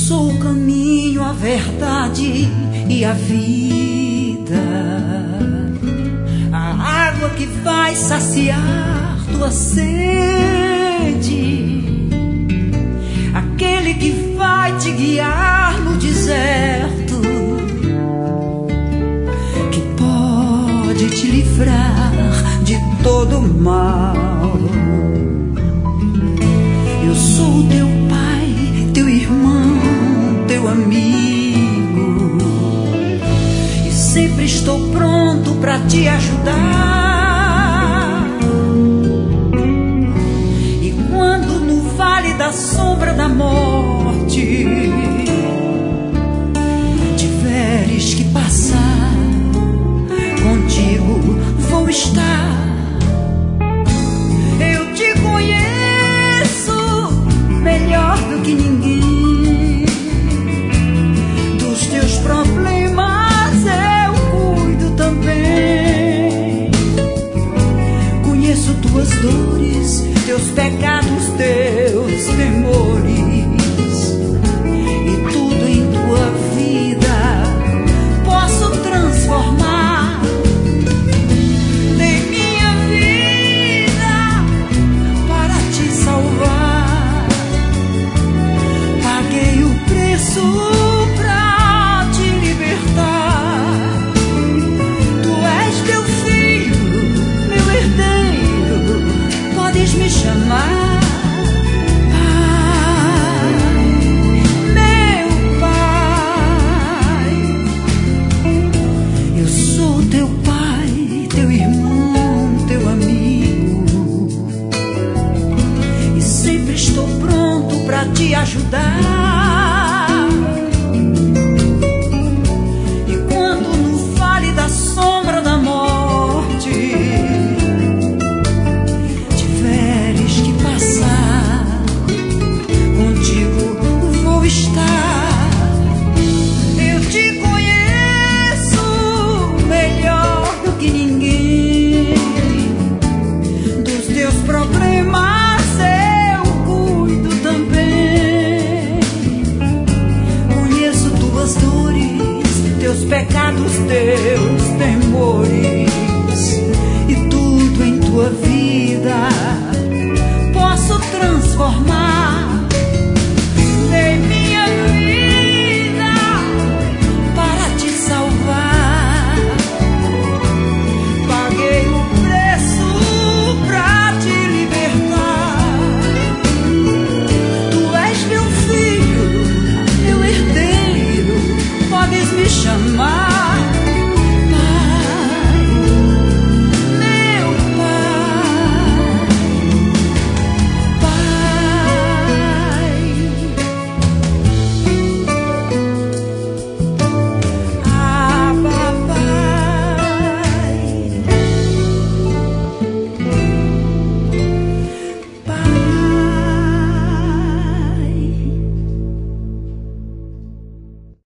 sou o caminho, a verdade e a vida, a água que vai saciar tua sede, aquele que vai te guiar no deserto, que pode te livrar de todo mal. Eu sou teu pai, teu irmão, teu amigo, e sempre estou pronto para te ajudar. E quando no vale da sombra da morte tiveres que passar, contigo vou estar. Eu te conheço melhor do que ninguém. Dos teus problemas eu cuido também. Conheço tuas dores, teus pecados, teus temores, e tudo em tua vida posso transformar. Dei minha vida para te salvar, paguei o preço pra te libertar. Tu és teu filho, meu herdeiro, podes me chamar Pai, meu Pai. Eu sou teu pai, teu irmão, teu amigo, e sempre estou pronto pra te ajudar. E quando no vale da sombra da morte tiveres que passar, contigo vou estar. Eu te conheço melhor do que ninguém. Dos teus problemas eu cuido também. Conheço tuas dores, teus pecados,